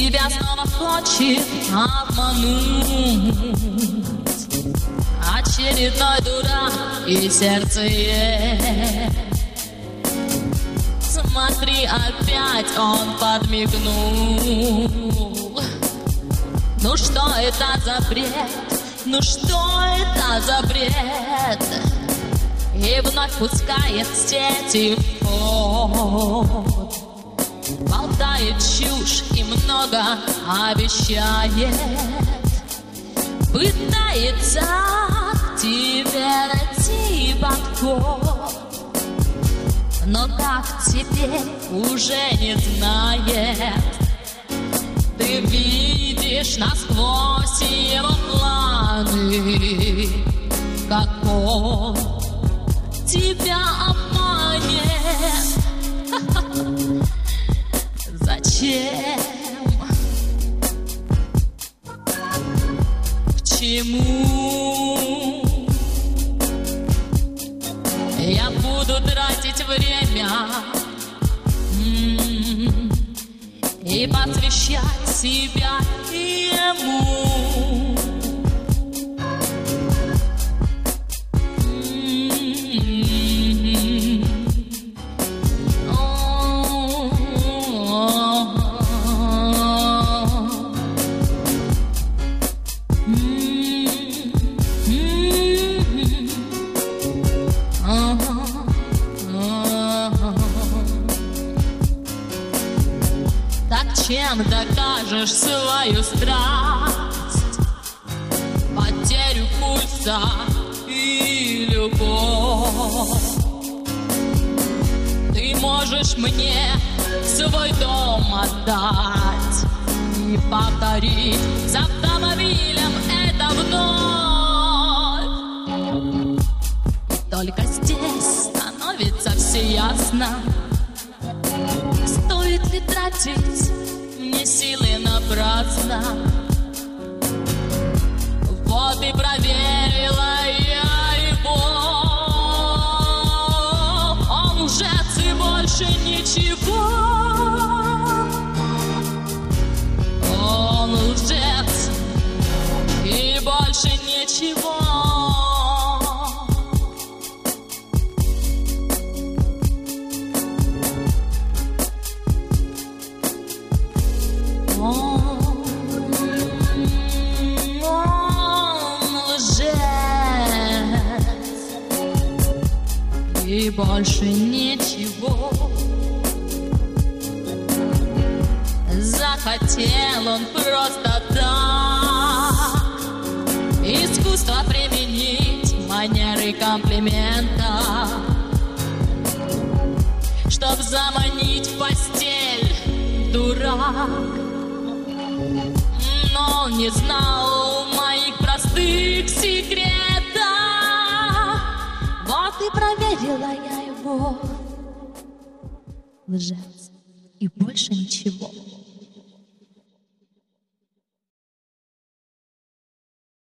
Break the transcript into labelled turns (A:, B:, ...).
A: тебя снова хочет обмануть. Очередной дурак и сердце. Смотри, опять он подмигнул. Ну что это за бред? Ну что это за бред? И вновь пускает сети в ход. Болтает чушь и много обещает. Пытается к тебе найти подход. Но как теперь уже не знает. Ты видишь насквозь его планы, как он тебя обманет. Зачем? К чему? Я буду тратить время и посвящать себя ему. Чем докажешь свою страсть, потерю пульса и любовь? Ты можешь мне свой дом отдать и повторить с автомобилем это вновь. И только здесь становится все ясно, стоит ли тратить мне силы напрасно. Вот и проверила я его. Он лжец и больше ничего. Он лжец и больше ничего. И больше ничего. Захотел он просто так искусство применить, манеры комплимента, чтоб заманить в постель, дурак. Но он не знал моих простых секретов. Вот и проверила я его. Лжец и больше ничего.